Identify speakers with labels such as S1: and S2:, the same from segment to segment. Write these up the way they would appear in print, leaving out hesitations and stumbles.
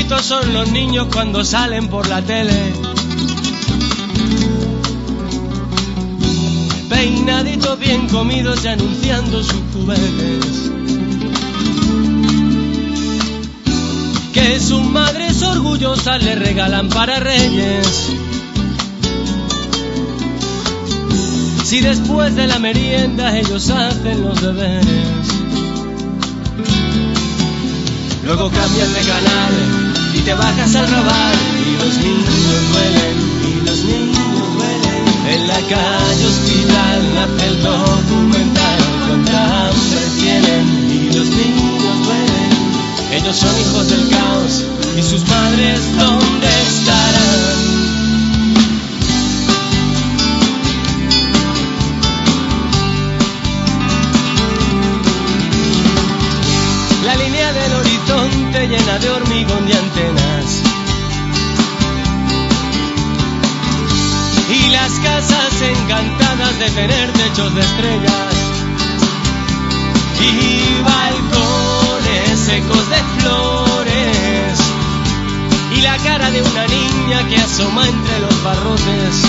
S1: bonitos son los niños cuando salen por la tele. Peinaditos bien comidos y anunciando sus juguetes. Que sus madres orgullosas le regalan para Reyes. Si después de la merienda ellos hacen los deberes. Luego cambias de canal y te bajas al rabal. Y los niños duelen, y los niños duelen. En la calle Hospital nace el documental. Cuánta hambre tienen y los niños duelen. Ellos son hijos del caos y sus madres ¿dónde estarán? La línea del horizonte llena de hormigón y antenas. Y las casas encantadas de tener techos de estrellas. Y balcones secos de flores. Y la cara de una niña que asoma entre los barrotes.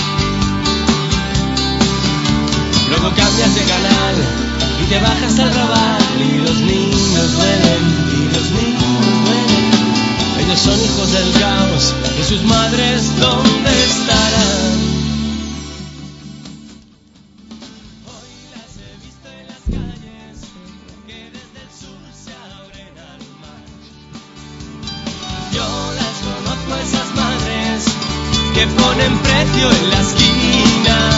S1: Luego cambias de canal y te bajas al rabal. Y los niños duelen, y los niños duelen. Ellos son hijos del caos y sus madres ¿dónde estarán? Hoy las he visto en las calles que desde el sur se abren al mar. Yo las conozco a esas madres que ponen precio en la esquina.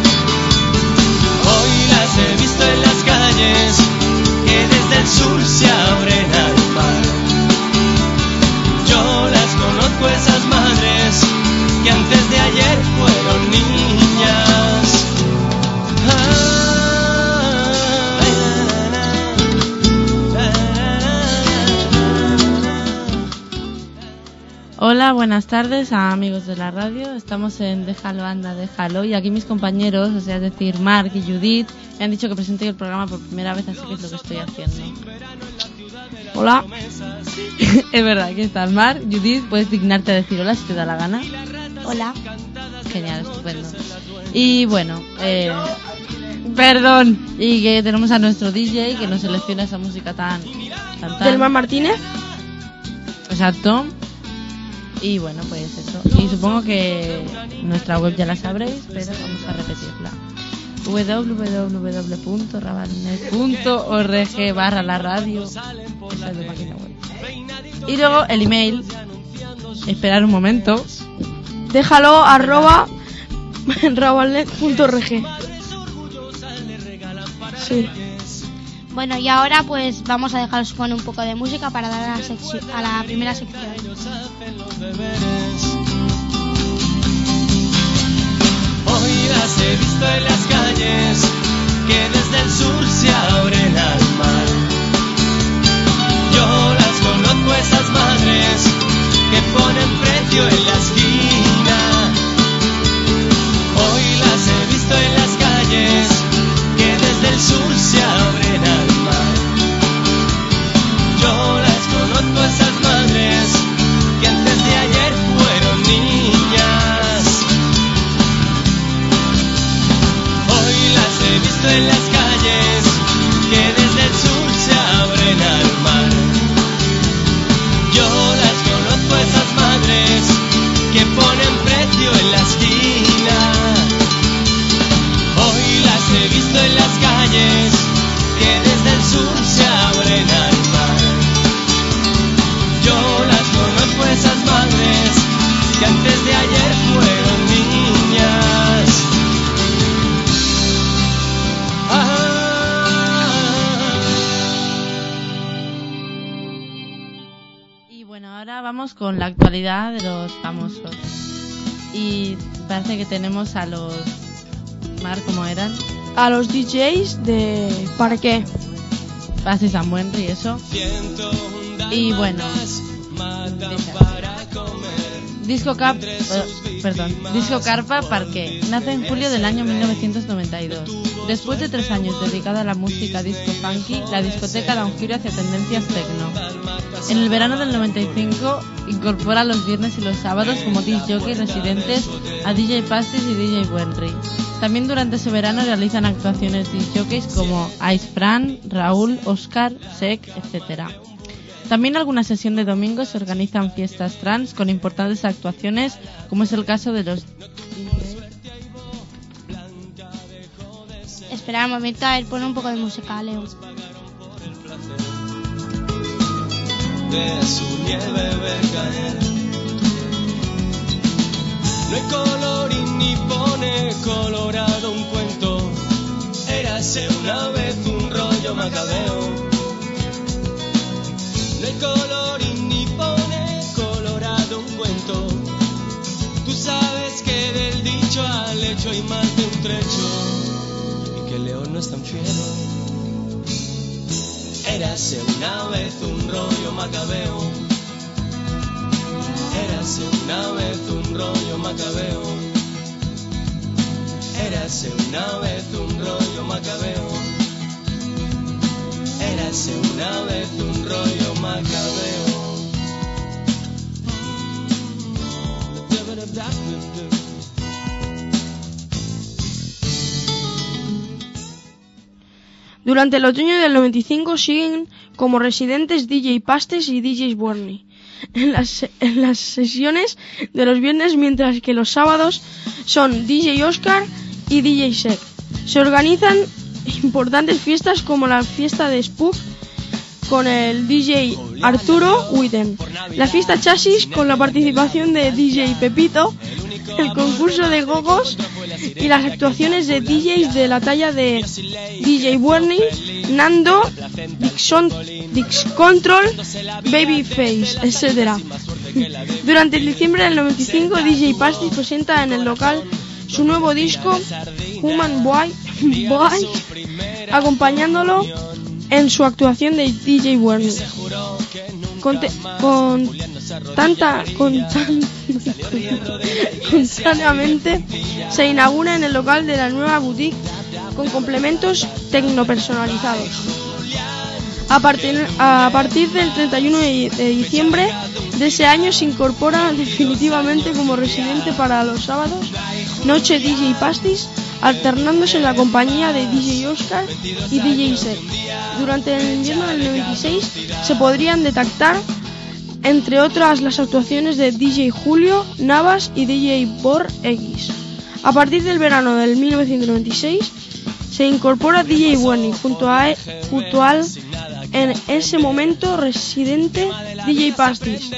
S1: Hoy las he visto en las calles que desde el sur se abren al mar. Yo las conozco esas madres que antes de ayer fueron niñas.
S2: Hola, buenas tardes a amigos de la radio. Estamos en Déjalo Anda, Déjalo. Y aquí mis compañeros, o sea, es decir, Marc y Judith, me han dicho que presente el programa por primera vez, así que es lo que estoy haciendo. Hola. Es verdad, aquí estás, Marc. Judith, puedes dignarte a decir hola si te da la gana.
S3: Hola.
S2: Genial, estupendo. Y bueno, perdón. Y que tenemos a nuestro DJ que nos selecciona esa música tan...
S3: Delmar Martínez.
S2: Exacto. Y bueno, pues eso. Y supongo que nuestra web ya la sabréis, pero vamos a repetirla. www.rabalnet.org/la-radio. Esa es la página web. Y luego el email. Esperar un momento.
S3: Déjalo @rabalnet.org. Sí.
S4: Bueno, y ahora pues vamos a dejaros con un poco de música para dar a la primera sección.
S1: Hoy las he visto en las calles que desde el sur se abren al mar. Yo las conozco esas madres que ponen precio en la esquina. Hoy las he visto en las calles que desde el sur se abren al mar. Yo las conozco esas madres que antes de ayer fueron niñas. Hoy las he visto en las calles que desde el sur se abren al mar. Yo las conozco esas madres que ponen precio en la esquina. Hoy las he visto en las calles que desde el sur se abren al mar. Yo las conozco esas madres que antes de ayer fueron niñas.
S2: Y bueno, ahora vamos con la actualidad de los famosos. Y parece que tenemos a los... Mar, ¿cómo eran?
S3: A los DJs de Parque.
S2: Paz y San Buenri y eso. Y bueno, Disco Carpa Parque nace en julio del año 1992. Después de 3 años dedicada a la música disco funky, la discoteca da un giro hacia tendencias techno. En el verano del 95 incorpora los viernes y los sábados como disc jockey residentes a DJ Pastis y DJ Buenry. También durante ese verano realizan actuaciones disc jockeys como Ice Fran, Raúl, Oscar, Sec, etc. También alguna sesión de domingo se organizan fiestas trans con importantes actuaciones, como es el caso de los...
S4: Espera un momento, a ver, pon un poco de música, Leo.
S1: De su nieve ver caer. No hay colorín ni pone colorado un cuento. Érase una vez un rollo macabeo. No hay colorín ni pone colorado un cuento. Tú sabes que del dicho al hecho hay más de un trecho y que el león no es tan fiero. Érase una vez un rollo macabeo. Érase una vez un rollo macabeo. Érase una vez un rollo macabeo. Érase una vez un rollo macabeo.
S3: Durante el otoño del 95 siguen como residentes DJ Pastis y DJ Buenry en las sesiones de los viernes, mientras que los sábados son DJ Oscar y DJ Sec. Se organizan importantes fiestas como la fiesta de Spook con el DJ Arturo Witten, la fiesta Chasis con la participación de DJ Pepito, el concurso de gogos y las actuaciones de DJs de la talla de DJ Buenry, Nando, Dix Control, Babyface, etc. Durante el diciembre del 95, DJ Pastis presenta en el local su nuevo disco Human Boy, acompañándolo en su actuación de DJ Buenry. Constantemente se inaugura en el local de la nueva boutique con complementos tecnopersonalizados. A partir del 31 de diciembre de ese año se incorpora definitivamente como residente para los sábados noche DJ Pastis, alternándose en la compañía de DJ Oscar y DJ Sec. Durante el invierno del 96 se podrían detectar, entre otras, las actuaciones de DJ Julio, Navas y DJ Bor X. A partir del verano del 1996 se incorpora DJ Buenry junto al en ese momento residente DJ Pastis.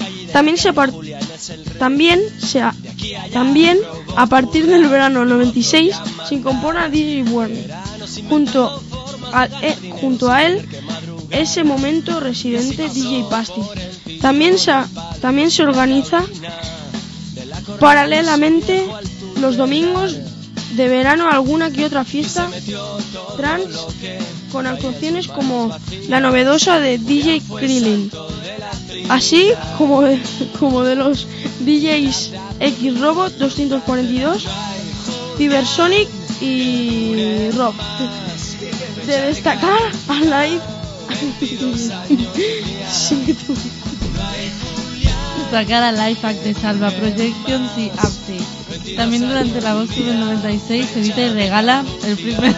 S3: También a partir del verano 96 se incorpora DJ Buenry junto a él ese momento residente DJ Pastis. También se organiza paralelamente los domingos de verano alguna que otra fiesta trans con actuaciones como la novedosa de DJ Krillin, así como de los DJs X-Robot 242, Cybersonic y Rob. De destacar a Live
S2: destacar a Life Act de Salva Projections y Update. También durante el agosto del 96 se edita y regala el primer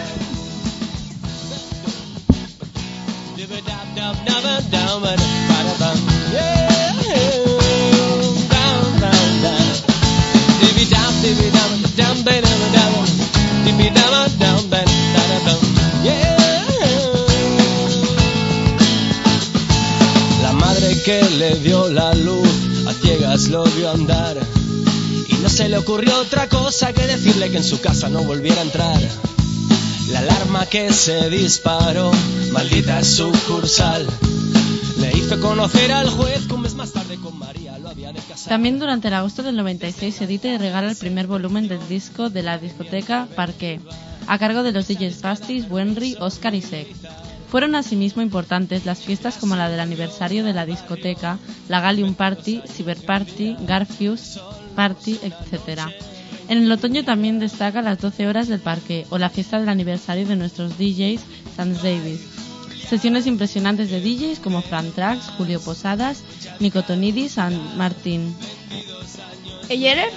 S1: La madre que le dio la luz a ciegas lo vio andar y no se le ocurrió otra cosa que decirle que en su casa no volviera a entrar. La alarma que se disparó, maldita sucursal, le hizo conocer al juez que un mes más tarde con María lo había de casar.
S2: También durante el agosto del 96 se edita y regala el primer volumen del disco de la discoteca Parqué, a cargo de los DJs Pastis, Buenry, Oscar y Sec. Fueron asimismo importantes las fiestas como la del aniversario de la discoteca, la Gallium Party, Cyber Party, Garfius Party, etc. En el otoño también destaca las 12 horas del Parque o la fiesta del aniversario de nuestros DJs Sans Davis. sesiones impresionantes de DJs como Fran Trax, Julio Posadas, Nico Tonidis y Martin
S3: ¿Eyerer?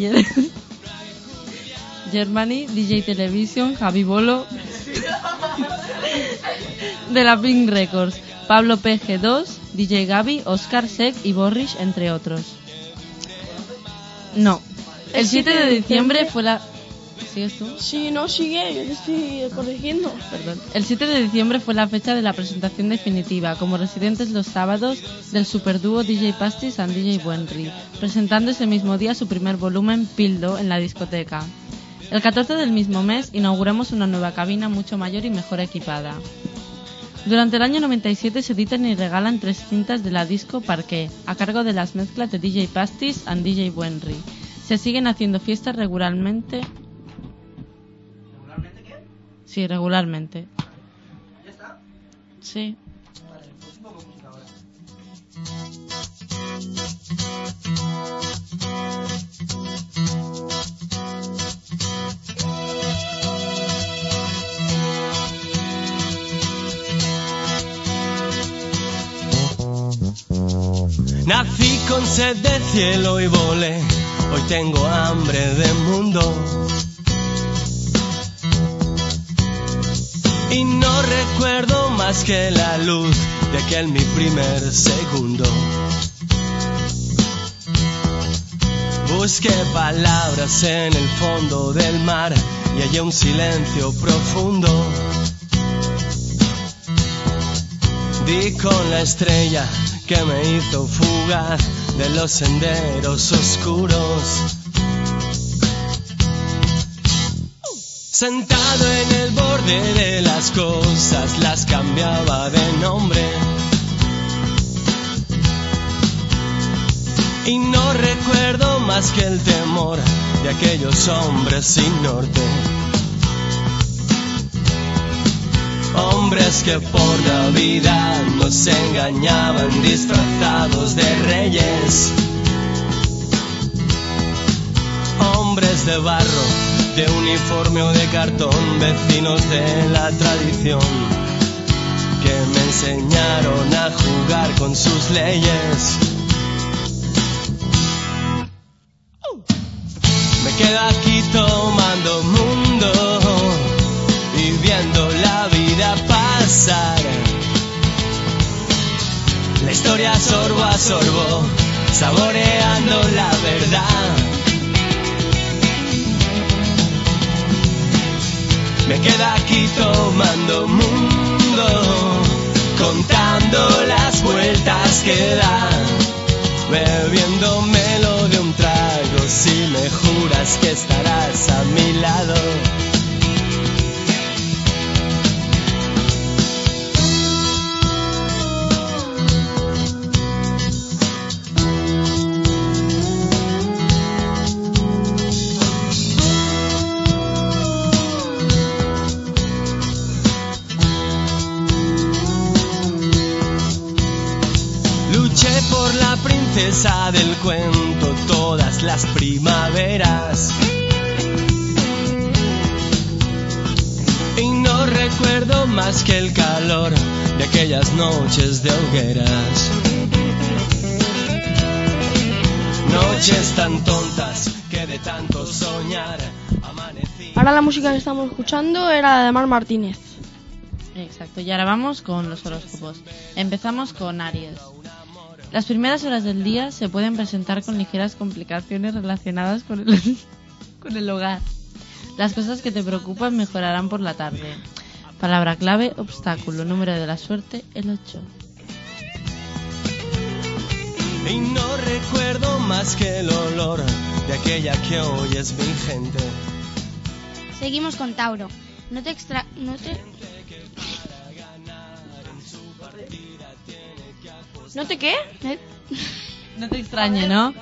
S2: Germany, DJ Television, Javi Bolo de la Pink Records, Pablo PG2, DJ Gaby, Oscar Sec y Borrish, entre otros. No. El 7 de diciembre fue la... ¿Sigues tú?
S3: Sí, no, sigue, yo te estoy corrigiendo.
S2: Perdón. El 7 de diciembre fue la fecha de la presentación definitiva, como residentes los sábados, del superdúo DJ Pastis and DJ Buenry, presentando ese mismo día su primer volumen, Pildo, en la discoteca. El 14 del mismo mes inauguramos una nueva cabina mucho mayor y mejor equipada. Durante el año 97 se editan y regalan 3 cintas de la disco Parqué, a cargo de las mezclas de DJ Pastis and DJ Buenry. Se siguen haciendo fiestas regularmente.
S5: ¿Regularmente qué?
S2: Sí, regularmente.
S5: ¿Ya está?
S2: Sí.
S5: Vale, pues un poco música ahora.
S1: Nací con sed de cielo y volé, hoy tengo hambre de mundo. Y no recuerdo más que la luz de aquel mi primer segundo. Busqué palabras en el fondo del mar y hallé un silencio profundo. Di con la estrella que me hizo fugaz de los senderos oscuros. Sentado en el borde de las cosas, las cambiaba de nombre. Y no recuerdo más que el temor de aquellos hombres sin norte. Hombres que por Navidad nos engañaban disfrazados de reyes. Hombres de barro, de uniforme o de cartón, vecinos de la tradición, que me enseñaron a jugar con sus leyes. Me quedo aquí tomando mundo y viendo la vida pasar. La historia sorbo a sorbo, saboreando la verdad. Me quedo aquí tomando mundo, contando las vueltas que da, bebiéndomelo de un trago, si me juras que estarás a mi lado. Por la princesa del cuento todas las primaveras, y no recuerdo más que el calor de aquellas noches de hogueras. Noches tan tontas que de tanto soñar amanecí.
S3: Ahora la música que estamos escuchando era la de Mar Martínez.
S2: Exacto, y ahora vamos con los horóscopos. Empezamos con Aries. Las primeras horas del día se pueden presentar con ligeras complicaciones relacionadas con el hogar. Las cosas que te preocupan mejorarán por la tarde. Palabra clave, obstáculo. Número de la suerte, el 8.
S1: Y no recuerdo más que el olor de aquella que hoy es vigente.
S4: Seguimos con Tauro. No te
S3: ¿No te qué?
S2: No te extrañe, ¿no?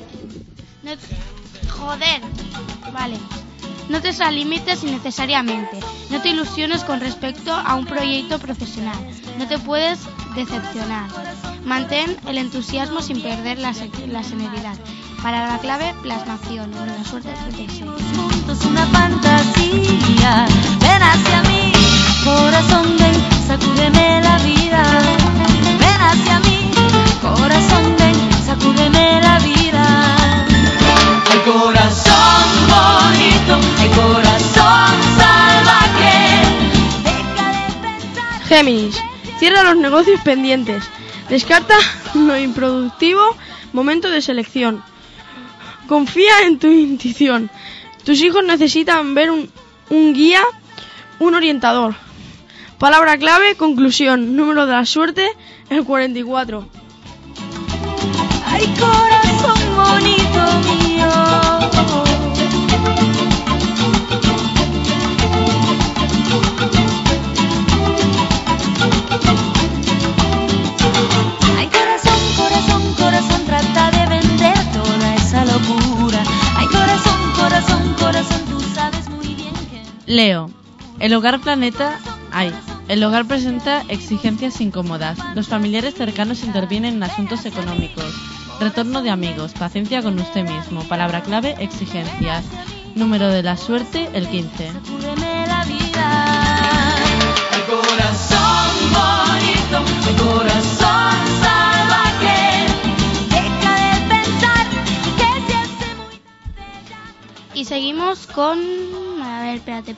S4: Joder. Vale. No te extralimites innecesariamente. No te ilusiones con respecto a un proyecto profesional. No te puedes decepcionar. Mantén el entusiasmo sin perder la serenidad. Para la clave, plasmación. Número de la suerte, 36.
S6: Juntos una fantasía. Ven hacia mí, corazón, ven, sacúdeme la vida. Ven hacia mí, corazón, ven, sacúdeme la vida.
S1: Ay, corazón bonito, ay, corazón salvaje.
S6: Deja de pensar.
S3: Géminis, cierra los negocios pendientes. Descarta lo improductivo, momento de selección. Confía en tu intuición. Tus hijos necesitan ver un guía, un orientador. Palabra clave, conclusión. Número de la suerte, el 44.
S6: Ay, corazón bonito mío. Ay, corazón, corazón, corazón, trata de vender toda esa locura. Ay, corazón, corazón, corazón, tú sabes muy bien que...
S2: Leo, el hogar presenta exigencias incómodas. Los familiares cercanos intervienen en asuntos económicos. Retorno de amigos, paciencia con usted mismo. Palabra clave, exigencias. Número de la suerte, el 15.
S6: Sacúdeme la vida.
S1: Ay, corazón bonito, ay, corazón salvaje.
S6: Deja de pensar que se hace muy tarde ya.
S4: Y seguimos con... A ver, espérate.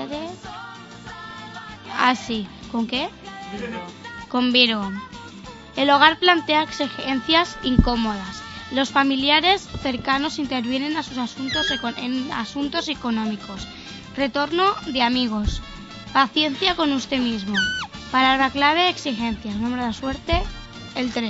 S4: Ah, sí. ¿Con qué? Con Virgo. El hogar plantea exigencias incómodas. Los familiares cercanos intervienen en asuntos económicos. Retorno de amigos. Paciencia con usted mismo. Palabra clave, exigencias. Número de la suerte, el 3.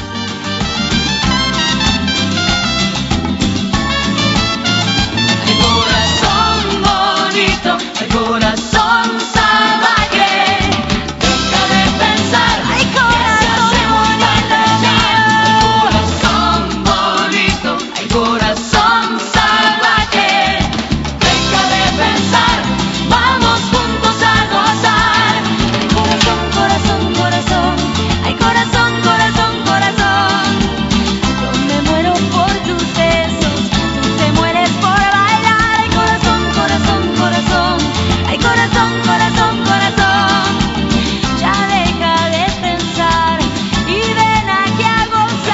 S1: Ay, corazón bonito, ay, corazón salvaje. Deja de pensar,
S6: Ay,
S1: que se hace muy tarde ya. Ay, corazón bonito, ay, corazón salvaje. Deja de pensar, vamos juntos a gozar.
S6: Ay, corazón, corazón, corazón. Ay, corazón, corazón, corazón. Yo me muero por tus besos. Tú te mueres por bailar. Ay, corazón, corazón, corazón. Ay, corazón, corazón, corazón. Ya deja de pensar y ven aquí a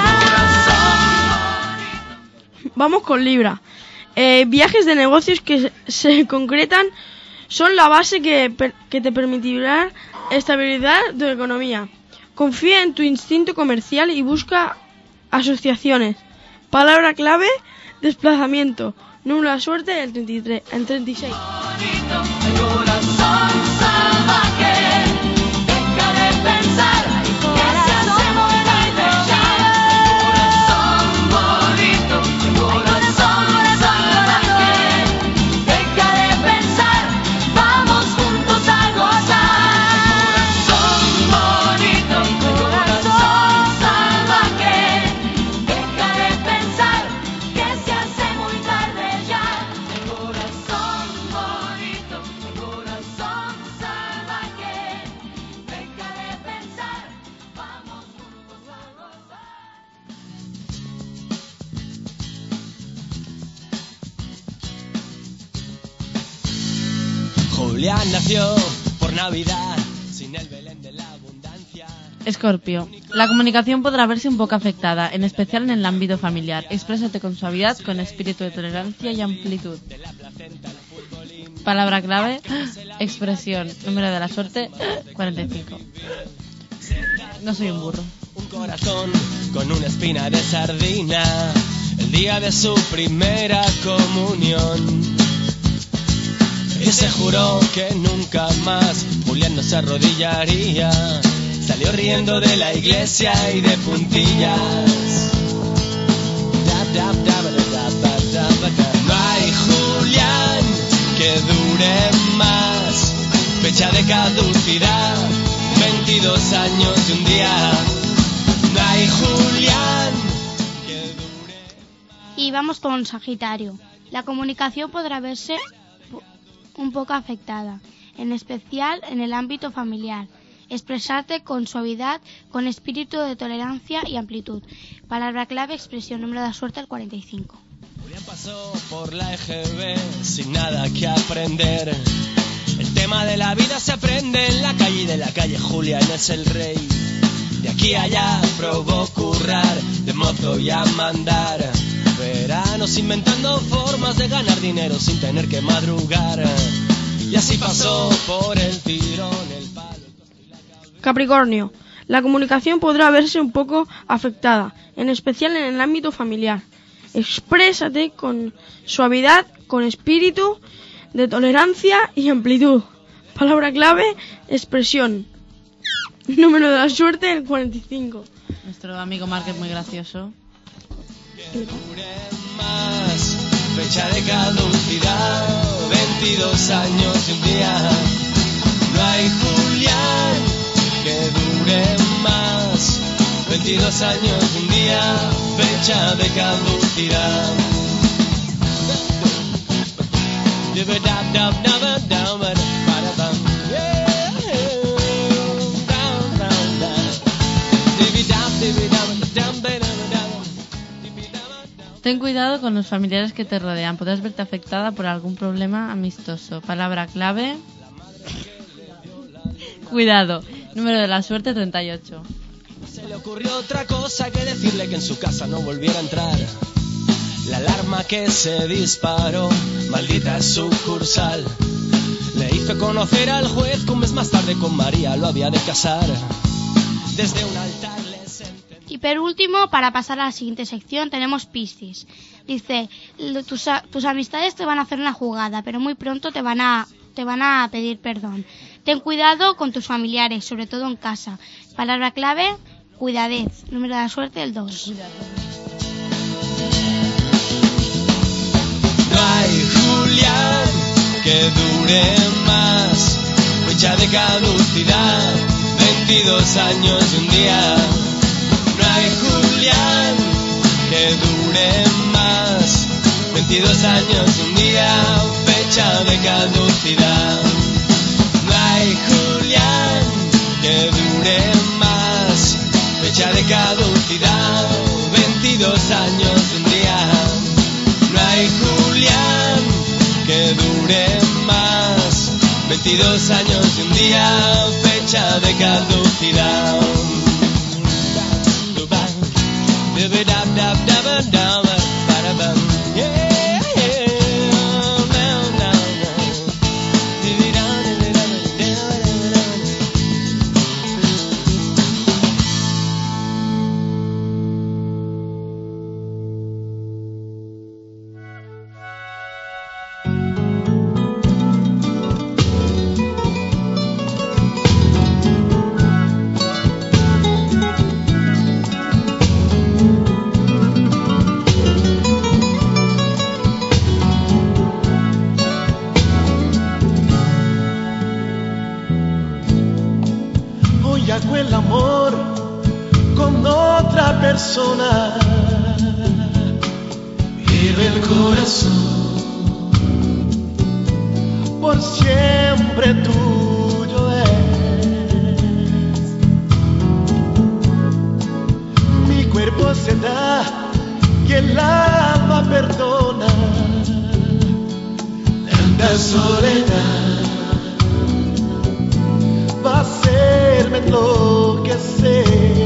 S6: gozar.
S3: Vamos con Libra. Viajes de negocios que se concretan son la base que te permitirá estabilizar tu economía. Confía en tu instinto comercial y busca asociaciones. Palabra clave, desplazamiento. Número de la suerte, el 33, el 36.
S1: Ay, corazón salvaje. Deja de pensar, que se hace muy tarde ya. Ay, corazón bonito, ay, corazón salvaje. Deja de pensar, vamos juntos a gozar. Corazón bonito, ay, corazón salvaje. Deja de pensar, que se hace muy tarde ya. Ay, corazón bonito, ay, corazón salvaje. Deja de pensar, vamos juntos a gozar. Julián nació por Navidad sin el Belén de la abundancia.
S2: Escorpio, la comunicación podrá verse un poco afectada, en especial en el ámbito familiar. Exprésate con suavidad, con espíritu de tolerancia y amplitud. Palabra clave, expresión. Número de la suerte, 45. No soy un burro.
S1: Un corazón con una espina de sardina, el día de su primera comunión. Y se juró que nunca más Julián no se arrodillaría. Salió riendo de la iglesia y de puntillas. No hay Julián que dure más. Fecha de caducidad, 22 años y un día. No hay Julián que dure más.
S4: Y vamos con Sagitario. La comunicación podrá verse un poco afectada, en especial en el ámbito familiar. Expresarte con suavidad, con espíritu de tolerancia y amplitud. Palabra clave, expresión. Número de la suerte, el 45.
S1: Julián pasó por la EGB sin nada que aprender. El tema de la vida se aprende en la calle y de la calle Julián es el rey. De aquí a allá probó currar, de mozo y a mandar. Veranos inventando formas de ganar dinero sin tener que madrugar. Y así pasó por el tirón, el palo, el costo y la cabeza.
S3: Capricornio. La comunicación podrá verse un poco afectada, en especial en el ámbito familiar. Exprésate con suavidad, con espíritu de tolerancia y amplitud. Palabra clave, expresión. Número de la suerte, el 45.
S2: Nuestro amigo Mark es muy gracioso.
S1: Que dure más, fecha de caducidad, 22 años y un día. No hay Julián que dure más, 22 años y un día, fecha de caducidad.
S2: Ten cuidado con los familiares que te rodean. Podrás verte afectada por algún problema amistoso. Palabra clave. Cuidado. Número de la suerte, 38.
S1: Se le ocurrió otra cosa que decirle que en su casa no volviera a entrar. La alarma que se disparó, maldita sucursal. Le hizo conocer al juez que un mes más tarde con María lo había de casar. Desde un altar le sentenció.
S4: Y por último, para pasar a la siguiente sección, tenemos Piscis. Dice, tus amistades te van a hacer una jugada, pero muy pronto te van a pedir perdón. Ten cuidado con tus familiares, sobre todo en casa. Palabra clave, cuidadez. Número de la suerte, el 2.
S1: No hay Julián que dure más, fecha de caducidad, 22 años y un día. No hay Julián que dure más, 22 años y un día, fecha de caducidad. No hay Julián que dure más, fecha de caducidad, 22 años y un día. No hay Julián que dure más, 22 años y un día, fecha de caducidad.
S7: El amor con otra persona, pero el corazón por siempre tuyo es. Mi cuerpo se da y el alma perdona, tanta soledad va a hacerme enloquecer.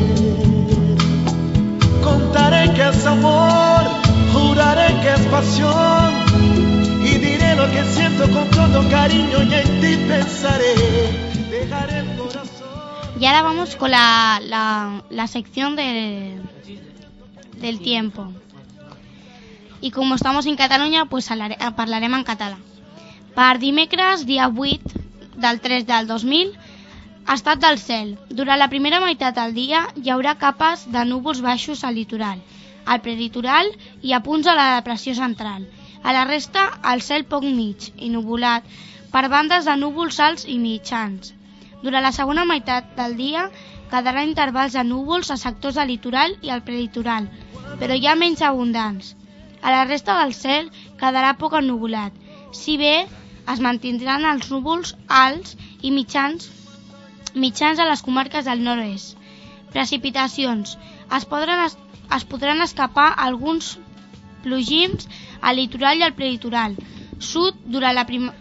S7: Contaré que es amor, juraré que es pasión, y diré lo que siento con todo cariño y en ti pensaré. Dejaré el corazón.
S4: Y ahora vamos con la sección del tiempo. I com estamos en Catalunya, pues parlarem en català. Per dimecres, dia 8 del 3 del 2000, estat del cel. Durant la primera meitat del dia hi haurà capes de núvols baixos al litoral, al prelitoral i a punts de la depressió central. A la resta, el cel poc mig i nuvolat per bandes de núvols alts i mitjans. Durant la segona meitat del dia quedarà intervals de núvols a sectors del litoral i al prelitoral, però ja menys abundants. A la resta del cel quedarà poc ennuvolat, si bé es mantindran els núvols alts i mitjans a les comarques del nord-est. Precipitacions. Es podran escapar alguns plogims al litoral i al prelitoral sud durant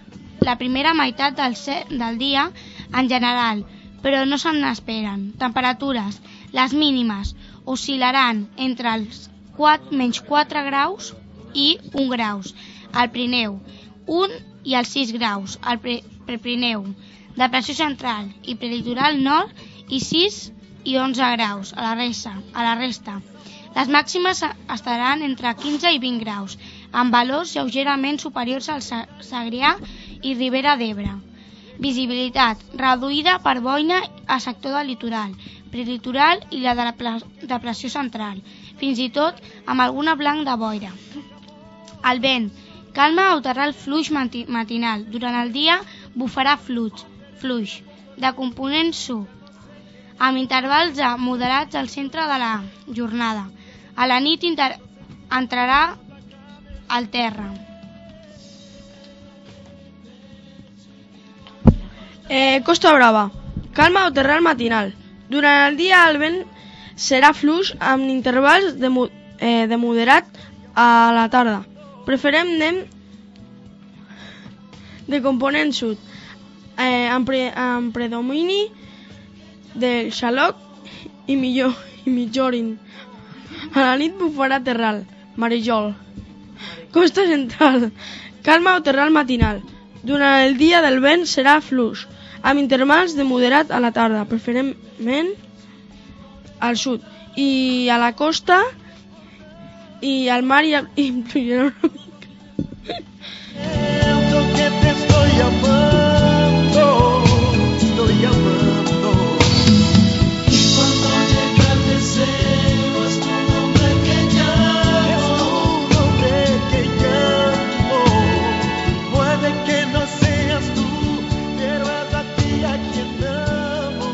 S4: la primera meitat del dia en general, però no se n'esperen. Temperatures. Les mínimes oscil·laran entre els menys 4 graus i 1 graus al Pirineu, 1 i els 6 graus al Prepirineu, Depressió Central i Prelitoral Nord i 6 i 11 graus a la resta. Les màximes estaran entre 15 i 20 graus, amb valors lleugerament superiors al Segrià i Ribera d'Ebre. Visibilitat reduïda per boina a sector del litoral, prelitoral i la de la Depressió Central, fins i tot amb alguna blanc de boira. El vent. Calma o terral fluix matinal. Durant el dia bufarà fluix, de component sud, amb intervals moderats al centre de la jornada. A la nit entrarà al terra.
S3: Costa Brava. Calma o terral matinal. Durant el dia el vent serà fluix amb intervals de moderat a la tarda. Preferentment de component sud, amb predomini del xaloc i mitjorin. A la nit bufarà terral, Marijol. Costa Central. Calma o terral matinal. Durant el dia del vent serà fluix, amb intervals de moderat a la tarda, preferentment al sud. I a la costa y al mar y incluyeron una mica.
S7: Que te estoy llamando, estoy llamando.
S1: Y cuando llega el deseo es tu nombre que llamo.
S7: Es tu nombre que llamo. Puede que no seas tú, pero es a ti a quien amo.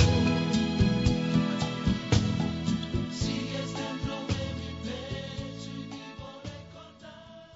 S1: Sigues dentro de mi pecho y vivo recordando.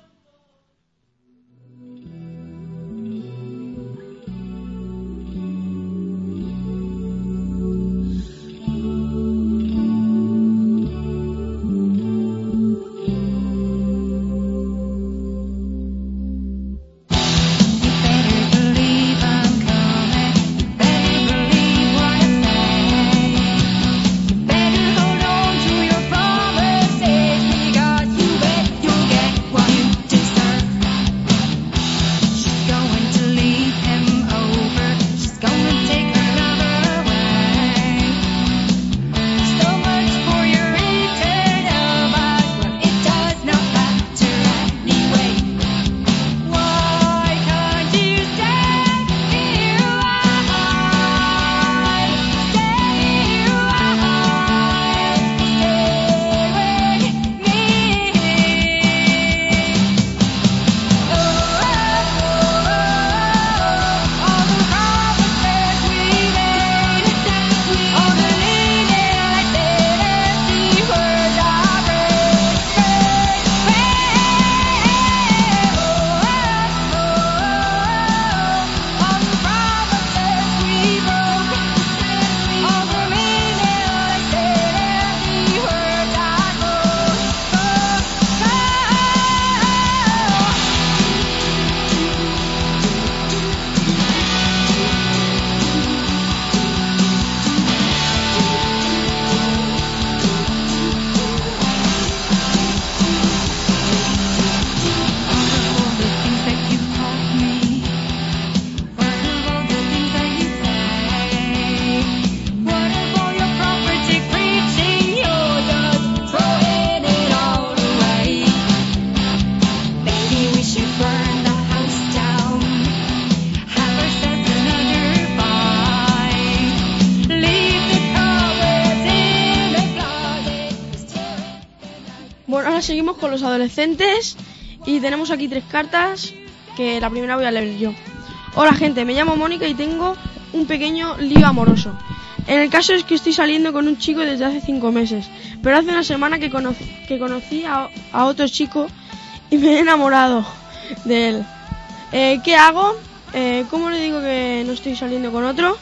S3: Bueno, ahora seguimos con los adolescentes y tenemos aquí 3 cartas que la primera voy a leer yo. Hola gente, me llamo Mónica y tengo un pequeño lío amoroso. En el caso es que estoy saliendo con un chico desde hace 5 meses, pero hace una semana que conocí a otro chico y me he enamorado de él. ¿Qué hago? ¿Cómo le digo que no estoy saliendo con otro?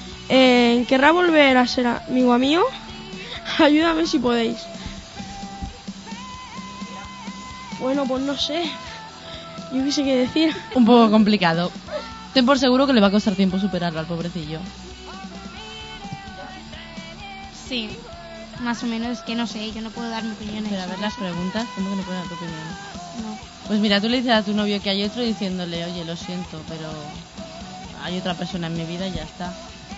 S3: ¿Querrá volver a ser amigo mío? Ayúdame si podéis. Bueno, pues no sé. Yo qué sé qué decir.
S2: Un poco complicado. ten por seguro que le va a costar tiempo superarlo al pobrecillo.
S4: Sí, más o menos, es que no sé, yo no puedo dar mi opinión.
S2: Pero a ver las preguntas, ¿cómo que no puedes dar tu opinión?
S4: No.
S2: Pues mira, tú le dices a tu novio que hay otro diciéndole, oye, lo siento, pero hay otra persona en mi vida y ya está.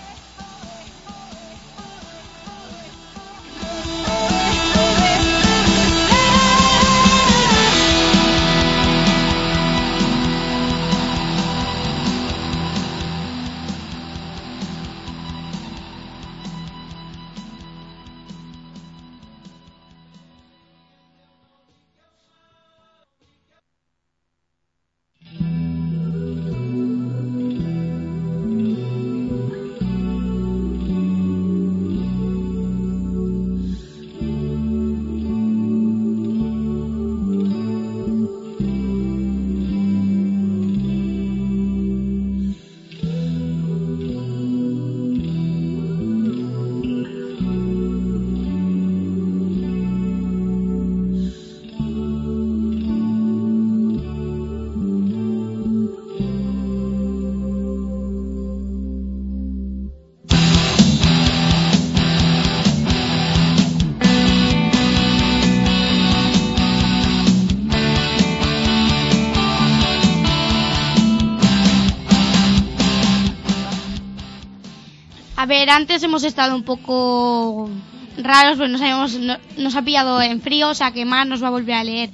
S4: A ver, antes hemos estado un poco raros, pues nos ha pillado en frío, o sea que Mar nos va a volver a leer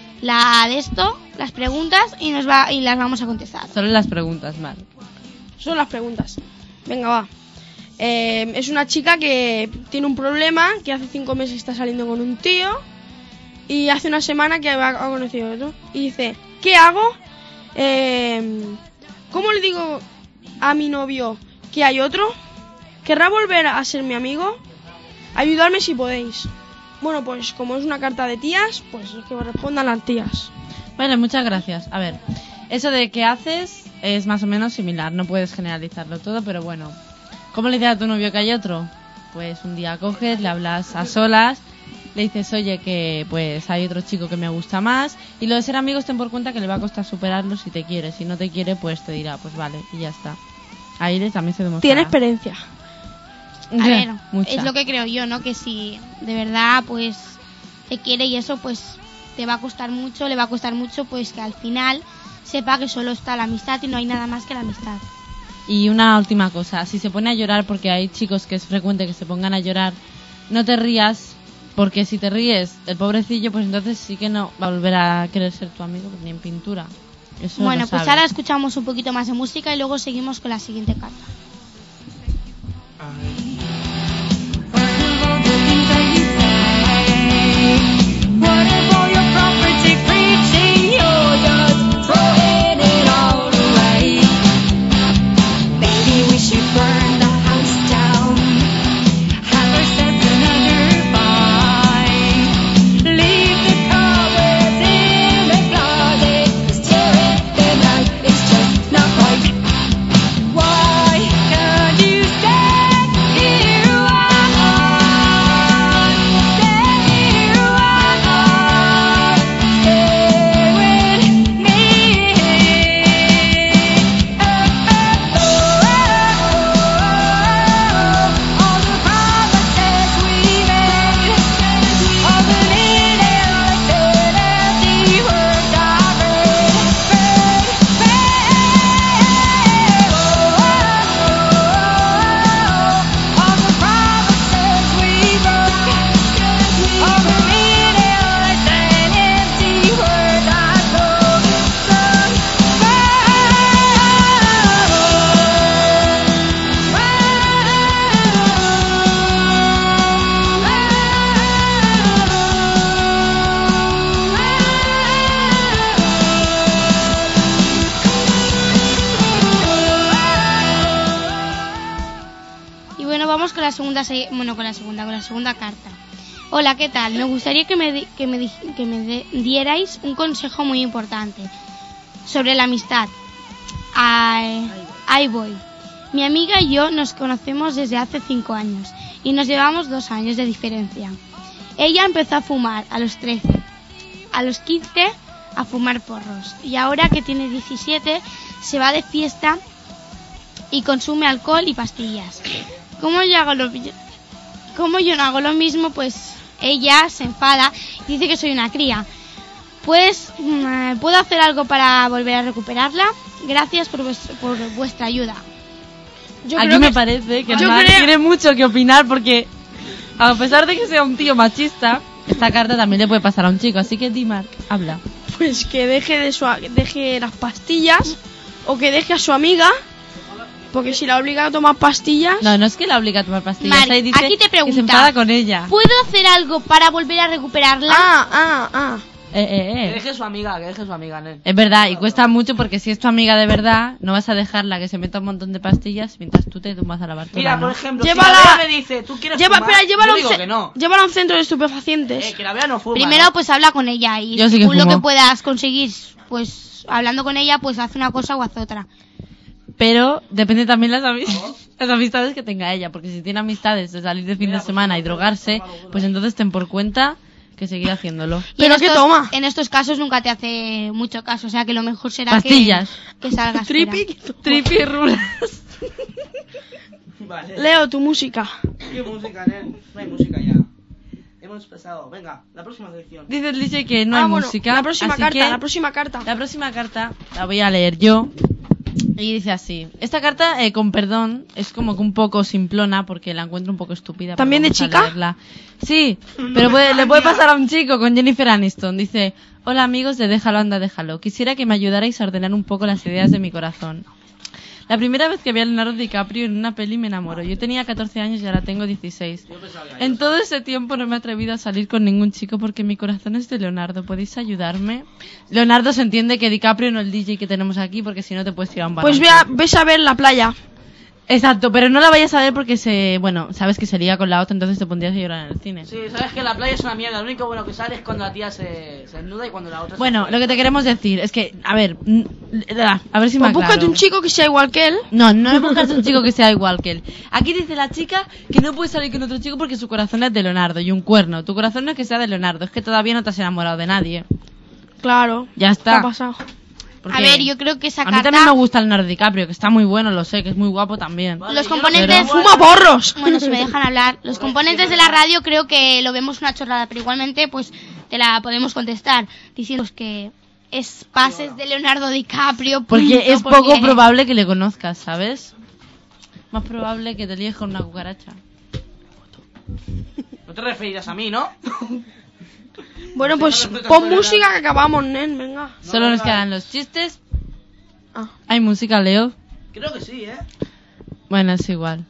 S4: las preguntas y las vamos a contestar.
S2: Solo las preguntas, Mar.
S3: Son las preguntas. Venga, va. Es una chica que tiene un problema, que hace 5 meses está saliendo con un tío y hace una semana que ha conocido a otro. Y dice, ¿qué hago? ¿Cómo le digo a mi novio que hay otro? ¿Querrá volver a ser mi amigo? Ayudadme si podéis. Bueno, pues como es una carta de tías, pues que me respondan las tías.
S2: Vale, muchas gracias. A ver, eso de qué haces es más o menos similar, no puedes generalizarlo todo, pero bueno. ¿Cómo le dices a tu novio que hay otro? Pues un día coges, le hablas a solas, le dices, oye, que pues hay otro chico que me gusta más, y lo de ser amigos ten por cuenta que le va a costar superarlo si te quiere. Si no te quiere, pues te dirá, pues vale, y ya está. Ahí también se demuestra.
S3: Tiene experiencia.
S4: A ver,
S2: mucha.
S4: es lo que creo yo, ¿no? Que si de verdad pues te quiere y eso, pues te va a costar mucho, le va a costar mucho, pues que al final sepa que solo está la amistad y no hay nada más que la amistad.
S2: Y una última cosa, si se pone a llorar, porque hay chicos que es frecuente que se pongan a llorar, no te rías, porque si te ríes, el pobrecillo, pues entonces sí que no va a volver a querer ser tu amigo, ni en pintura. Eso
S4: bueno,
S2: lo
S4: pues
S2: sabes.
S4: ahora escuchamos un poquito más de música y luego seguimos con la siguiente carta. Con la segunda carta. Hola, ¿qué tal? Me gustaría que me dierais un consejo muy importante sobre la amistad. Ahí voy. Mi amiga y yo nos conocemos desde hace 5 años y nos llevamos 2 años de diferencia. Ella empezó a fumar a los 13, a los 15 a fumar porros y ahora que tiene 17 se va de fiesta y consume alcohol y pastillas. Como yo no hago lo mismo, pues ella se enfada y dice que soy una cría. Pues, ¿puedo hacer algo para volver a recuperarla? Gracias por vuestra ayuda.
S2: Aquí me parece que Marc tiene mucho que opinar porque, a pesar de que sea un tío machista, esta carta también le puede pasar a un chico. Así que di, Marc, habla.
S3: Pues que deje las pastillas o que deje a su amiga, porque si la obliga a tomar pastillas...
S2: No es que la obliga a tomar pastillas.
S4: Marc,
S2: Ahí dice
S4: aquí te pregunta,
S2: que se enfada con ella.
S4: ¿puedo hacer algo para volver a recuperarla?
S5: Que deje su amiga, Nen.
S2: Es verdad, y cuesta mucho porque si es tu amiga de verdad, no vas a dejarla que se meta un montón de pastillas mientras tú te tumbas a la bartola.
S5: Mira,
S2: ¿no?
S5: por ejemplo,
S3: Llévala-
S5: si la Bea me dice, ¿tú quieres fumar?
S3: Llévala
S5: yo digo que no.
S3: a un centro de estupefacientes.
S5: Que la Bea no fuma,
S4: Primero,
S5: ¿no?
S4: pues habla con ella y
S2: Yo sí que
S4: según lo
S2: fumo.
S4: que puedas conseguir, pues hablando con ella, pues haz una cosa o haz otra.
S2: Pero depende también las amistades que tenga ella, porque si tiene amistades de salir de fin de semana y drogarse, pues entonces ten por cuenta que seguir haciéndolo.
S4: Y
S3: ¿Pero
S4: en
S3: qué
S4: estos,
S3: toma?
S4: En estos casos nunca te hace mucho caso, o sea que lo mejor será
S2: Pastillas.
S4: que salgas
S3: Tripi,
S4: fuera.
S2: Tripi rulas.
S5: Vale.
S3: Leo, tu música.
S5: ¿Qué música, Nen? No hay música ya. Hemos empezado. Venga, la próxima sección.
S2: Dice el Lice que no hay
S3: bueno,
S2: música.
S3: la próxima
S2: así
S3: carta,
S2: que
S3: la próxima carta.
S2: la próxima carta la voy a leer yo. Y dice así. Esta carta, con perdón, es como que un poco simplona porque la encuentro un poco estúpida. pero
S3: ¿También de
S2: vamos a
S3: chica?
S2: leerla. Sí, pero le puede pasar a un chico con Jennifer Aniston. Dice, hola amigos de Déjalo anda, déjalo. Quisiera que me ayudarais a ordenar un poco las ideas de mi corazón. La primera vez que vi a Leonardo DiCaprio en una peli me enamoró. Yo tenía 14 años y ahora tengo 16. En todo ese tiempo no me he atrevido a salir con ningún chico porque mi corazón es de Leonardo. ¿Podéis ayudarme? Leonardo se entiende que DiCaprio no el DJ que tenemos aquí porque si no te puedes tirar un barranco.
S3: Pues ves a ver la playa.
S2: Exacto, pero no la vayas a ver porque sabes que se lía con la otra, entonces te pondrías a llorar en el cine.
S5: Sí, sabes que la playa es una mierda. Lo único bueno que sale es cuando la tía se desnuda y cuando la otra
S2: Bueno,
S5: se
S2: lo que te queremos decir es que, a ver si me
S3: Pues
S2: aclaro.
S3: búscate un chico que sea igual que él.
S2: No buscas un chico que sea igual que él. Aquí dice la chica que no puede salir con otro chico porque su corazón es de Leonardo y un cuerno. Tu corazón no es que sea de Leonardo, es que todavía no te has enamorado de nadie.
S3: Claro.
S2: Ya
S3: ¿Qué
S2: está.
S3: ha pasado?
S2: Porque
S4: A ver, yo creo que esa
S2: a mí
S4: carta...
S2: también me gusta Leonardo DiCaprio, que está muy bueno, lo sé, que es muy guapo también.
S4: Los componentes...
S2: Pero-
S3: ¡Fuma porros!
S4: Bueno, si me dejan hablar. Los componentes de la radio creo que lo vemos una chorrada, pero igualmente pues te la podemos contestar diciendo que es pases de Leonardo DiCaprio.
S2: Porque
S4: punto,
S2: es poco probable que le conozcas, ¿sabes? Más probable que te líes con una cucaracha.
S5: No te referirás a mí, ¿no?
S3: Bueno, pues pon música que acabamos, nen, venga.
S2: Solo nos quedan los chistes.
S3: Ah.
S2: ¿Hay música, Leo?
S5: Creo que sí, ¿eh?
S2: Bueno, es igual.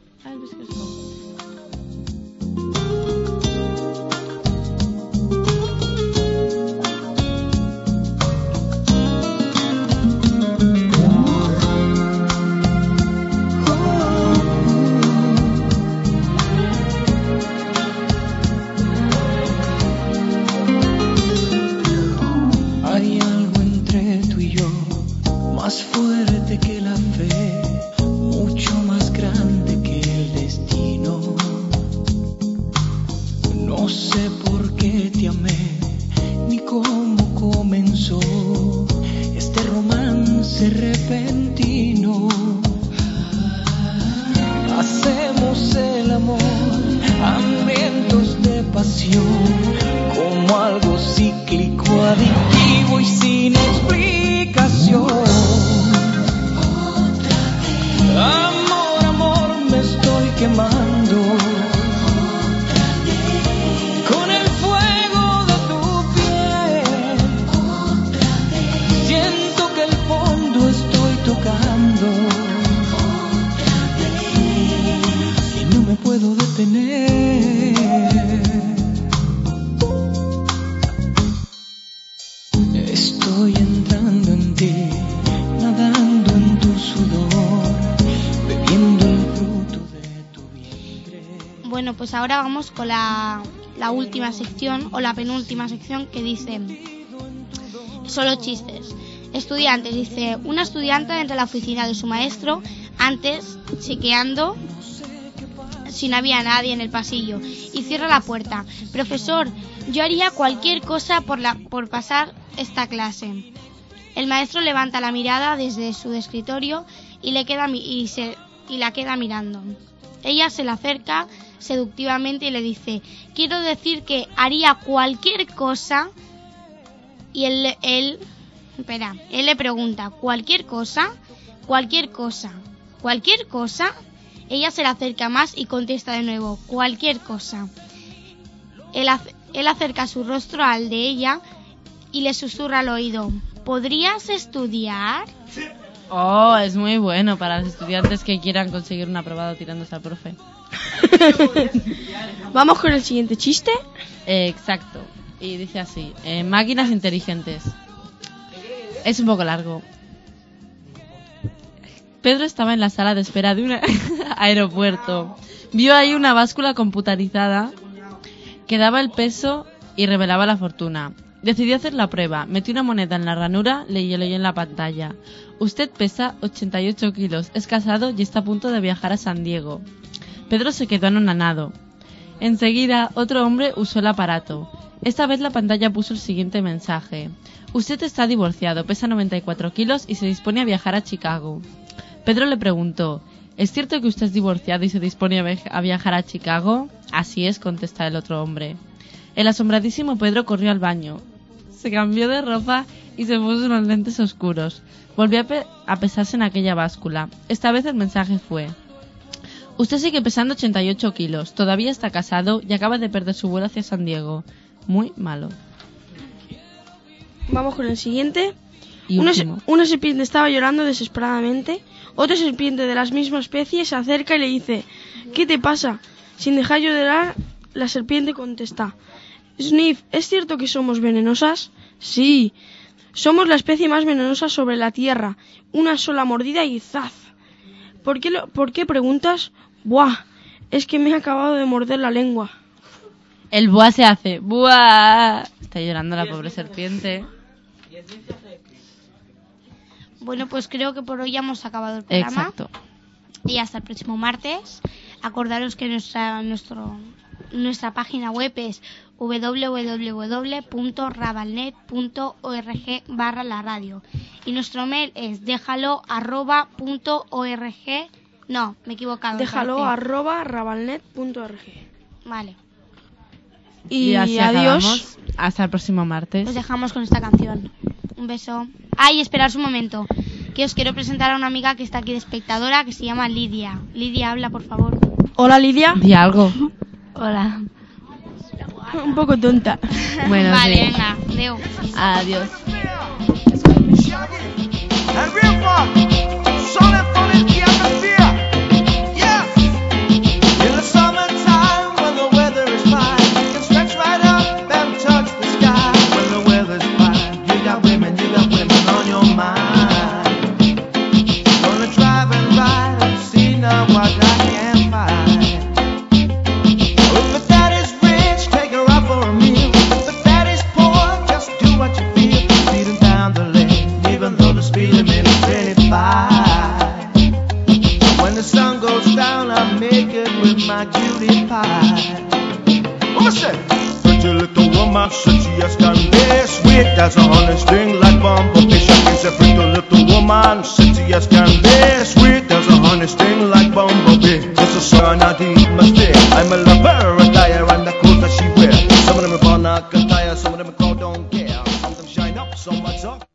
S8: Hay algo entre tú y yo, más fuerte que la fe, mucho más grande que el destino. No sé por qué te amé, ni cómo comenzó este romance repentino. Hacemos el amor, hambrientos de pasión, como algo cíclico, adictivo y sin explicación. Amor, amor, me estoy quemando con el fuego de tu piel. Siento que el fondo estoy tocando y no me puedo detener. Estoy entrando en ti, nadando en tu sudor, bebiendo el fruto de tu vientre.
S4: Bueno, pues ahora vamos con la última sección o la penúltima sección que dice solo chistes. Estudiantes, dice una estudiante entra a la oficina de su maestro antes chequeando si no había nadie en el pasillo y cierra la puerta. Profesor, yo haría cualquier cosa por pasar esta clase. El maestro levanta la mirada desde su escritorio y la queda mirando. Ella se le acerca seductivamente y le dice: quiero decir que haría cualquier cosa. Y él le pregunta: ¿cualquier cosa? ¿Cualquier cosa? ¿Cualquier cosa? Ella se le acerca más y contesta de nuevo: cualquier cosa. Él acerca su rostro al de ella y le susurra al oído: ¿podrías estudiar?
S2: Oh, es muy bueno para los estudiantes que quieran conseguir un aprobado tirándose al profe.
S3: Vamos con el siguiente chiste.
S2: Exacto. Y dice así: máquinas inteligentes. Es un poco largo. Pedro estaba en la sala de espera de un aeropuerto. Vio ahí una báscula computarizada que daba el peso y revelaba la fortuna. Decidió hacer la prueba. Metió una moneda en la ranura y leyó en la pantalla: usted pesa 88 kilos, es casado y está a punto de viajar a San Diego. Pedro se quedó anonadado. Enseguida, otro hombre usó el aparato. Esta vez la pantalla puso el siguiente mensaje: usted está divorciado, pesa 94 kilos y se dispone a viajar a Chicago. Pedro le preguntó: ¿es cierto que usted es divorciado y se dispone a viajar a Chicago? Así es, contesta el otro hombre. El asombradísimo Pedro corrió al baño. Se cambió de ropa y se puso unos lentes oscuros. Volvió a pesarse en aquella báscula. Esta vez el mensaje fue: usted sigue pesando 88 kilos, todavía está casado y acaba de perder su vuelo hacia San Diego. Muy malo.
S3: Vamos con el siguiente.
S2: Y último.
S3: Una serpiente estaba llorando desesperadamente. Otra serpiente de la misma especie se acerca y le dice: ¿qué te pasa? Sin dejar llorar, la serpiente contesta: Sniff, ¿es cierto que somos venenosas? Sí, somos la especie más venenosa sobre la tierra. Una sola mordida y ¡zaz! ¿Por qué preguntas? Buah, es que me he acabado de morder la lengua.
S2: El buah se hace buah. Está llorando la pobre serpiente.
S4: Bueno, pues creo que por hoy ya hemos acabado el programa.
S2: Exacto.
S4: Y hasta el próximo martes. Acordaros que nuestra página web es www.rabalnet.org/la radio y nuestro mail es déjalo@.org. No, me he equivocado.
S3: Déjalo@rabalnet.org.
S4: Vale.
S3: Y
S2: así
S3: adiós.
S2: Acabamos. Hasta el próximo martes.
S4: Os dejamos con esta canción. Un beso. Ay, esperaos un momento, que os quiero presentar a una amiga que está aquí de espectadora, que se llama Lidia. Lidia, habla, por favor.
S3: Hola, Lidia.
S2: Di algo.
S4: Hola.
S3: Un poco tonta.
S2: Bueno,
S4: vale,
S2: sí.
S4: venga, Leo.
S2: Adiós.
S7: When the sun goes down, I make it with my cutie pie. What was that? Pretty little woman, sexy as can be, sweet as a honey sting like bumblebee. She is a pretty little woman, sexy as can be, sweet as a honey sting like bumblebee. It's a son I deep mistake. I'm a lover, attire, and the clothes that she wears. Some of them are born not can tire, some of them call don't care. Some of them shine up, so much up.